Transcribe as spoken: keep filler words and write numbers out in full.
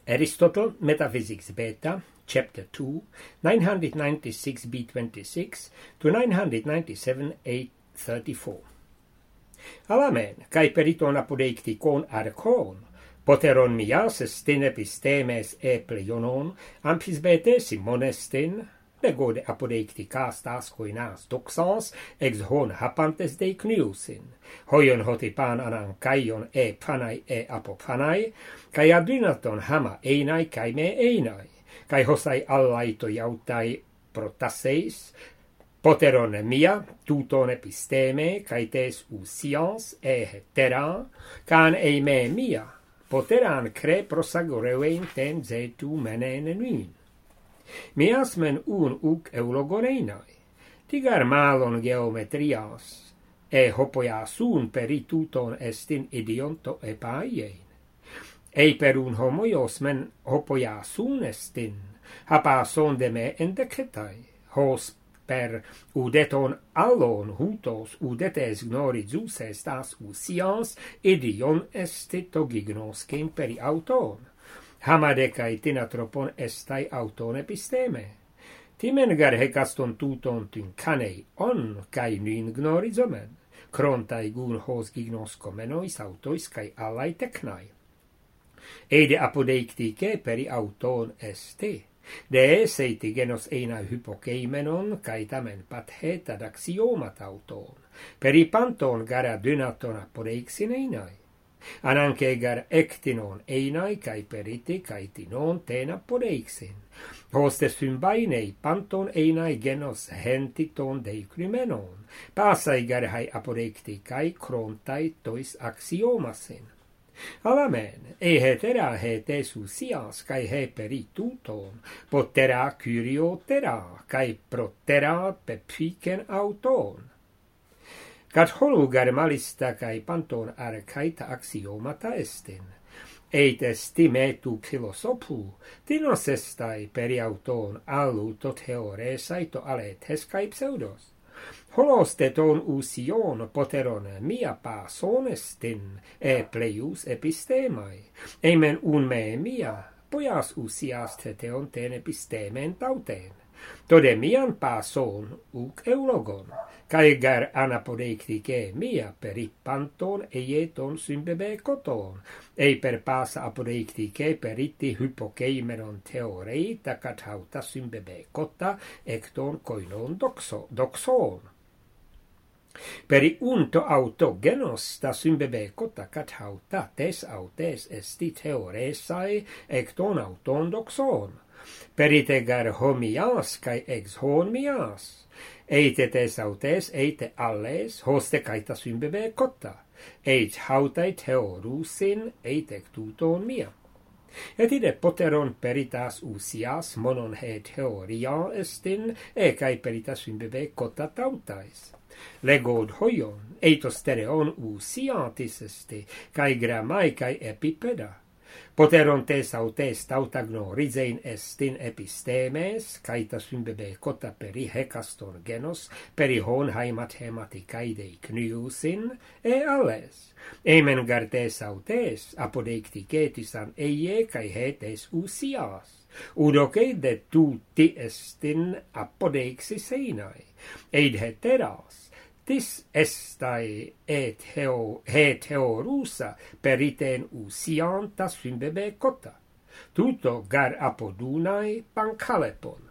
Aristotle, Metaphysics Beta, Chapter two, nine ninety-six b twenty-six to nine ninety-seven a thirty-four. Alamen, cae periton apodeicticon arcon, poteron mias estin epistemes e pleionon, ampis bete simonestin, negode apodeicticas tas coinas doxans, ex hon hapantes de cniusin, hoion hotipan anan caion e panai e apopanai, cae adrinaton hama einai cae me einai, cae hosai allaito iautai protaseis, poteron mia, tuton episteme, cae tes usians e hetera, can e me mia, poteran cre prosagoreuen ten zetu menen nuin. Mias men un uc eulogoneinai, tigar malon geometrias, e hopoiasun peri tuton estin idionto epaiein. Ei per un homoios men hopoiasun estin, hapason de me endecetai, hos per udeton allon hutos udetes gnori zus estas usians idion estito gignoscin peri auton. Hamadecai tinatropon estai auton episteme. Timen gar hecaston tuton tin canei on, cae nin gnorizomen, crontai gun hos gignoscomenois autois cae alai tecnai. Eide apodeictice peri auton esti, de seiti genos eina hypokeimenon, cae tamen pathet ad axiomat auton, peri panton gara dynaton apodeixin einai. Ananque gar ectinon einai, cae periti, cae tinon ten apodeixin. Hoste symbainei panton einai genos hentiton deicrymenon, pasai gar hai apodeicticae crontai tois axiomasin. Alamen, e hetera hetes usias, cae he peri tuton, potera curiotera, cae protera pepicen auton. Cat holugar malista cae panton arcaita axiomata estin, eit estime tu philosopu, dinos estai peri auton allu to theoresai to aletes cae pseudos. Holos teton usion poteron mia pason estin, e pleius epistemai, emen un me mia, poias usias teteon ten epistemen tauten. Tode mian pason uc eulogon, cae gar anapodeictice mia peri panton eieton symbebe coton, e per pasa apodeictice periti hypokeimenon theorei tacat hauta symbebe cota ecton koinon doxo, doxon. Peri unto autogenos ta symbebe cota cat hauta tes autes esti theoresai ecton auton doxon. Perite gar homias cae ex hon mias, eite tes autes eite alles hoste caita symbebe cota, eit hautai theorusin eite tuton mia. Et ide poteron peritas usias monon he theoria estin, e cae peritas symbebe cota tautais. Legod hoion, eitos stereon usiatis esti, cae grammai cae epipeda. Poteron tes autes tautagno rizein estin epistemes, caita symbebe cota peri hecaston genos, peri hon hai mathematicae dei cniusin, e alles. Emen gar tes autes, apodeicticetisan eie cae hetes usias. Udoque de tutti estin apodeixis einai, eid heteras, tis estai et heo, he theorusa periten usianta symbebe cota. Tuto gar apodunai pancalepon.